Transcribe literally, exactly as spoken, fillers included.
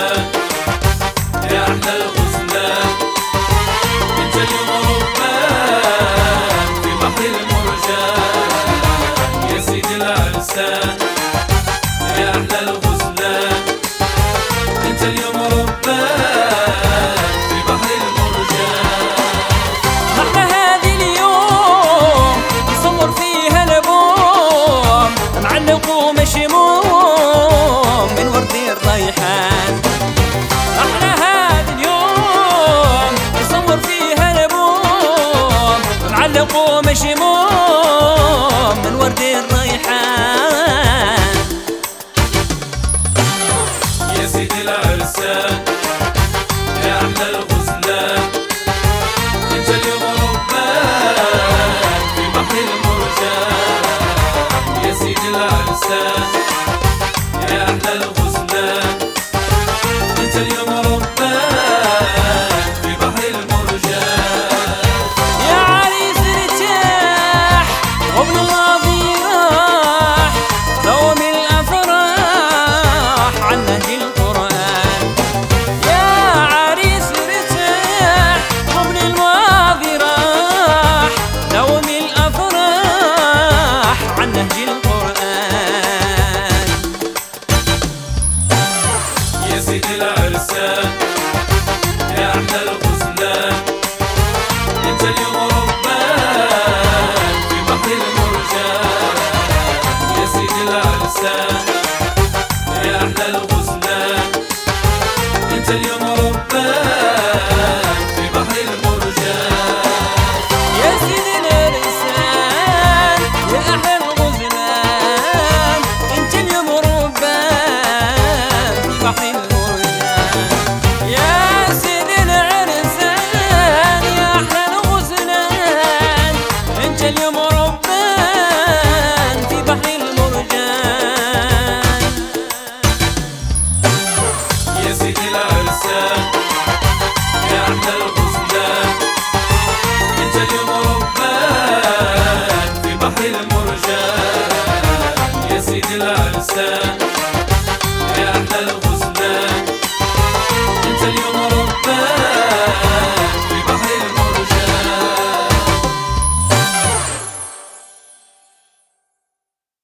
العرسان يا أحلى الغزلان، أنت اليوم ربان في بحر المرجان يا سيدي العرسان يا أحلى الغزلان، أنت اليوم ربان في بحر المرجان. احنا هذه اليوم نصور فيها البوم معلقوا مشموم من ورد الريحان. احنا هذه اليوم نصور فيها البوم معلقوا مشموم من ورد الريحان يا سيدي العرسان يا أحلى الغزلان، أنت اليوم ربان في بحر المرجان يا سيدي العرسان يا أحلى الغزلان، أنت اليوم ربان في بحر المرجان. يا عريس ارتاح وابن الماضي راح دوم الأفراح عن نهج القرآن. يا عريس ارتاح وابن الماضي راح دوم الأفراح عن نهج القرآن يا سيدي العرسان يا أحلى الغزلان، أنت اليوم ربان في بحر المرجان يا سيدي العرسان يا أحلى الغزلان، أنت اليوم ربان في بحر المرجان. يا سيدي العرسان يا أحلى الغزلان، أنت اليوم ربان في بحر المرجان. يا سيدي العرسان يا أحلى الغزلان، أنت اليوم ربان في بحر المرجان. يا سيدي العرسان يا أحلى الغزلان، أنت اليوم ربان في بحر المرجان يا سيدي العرسان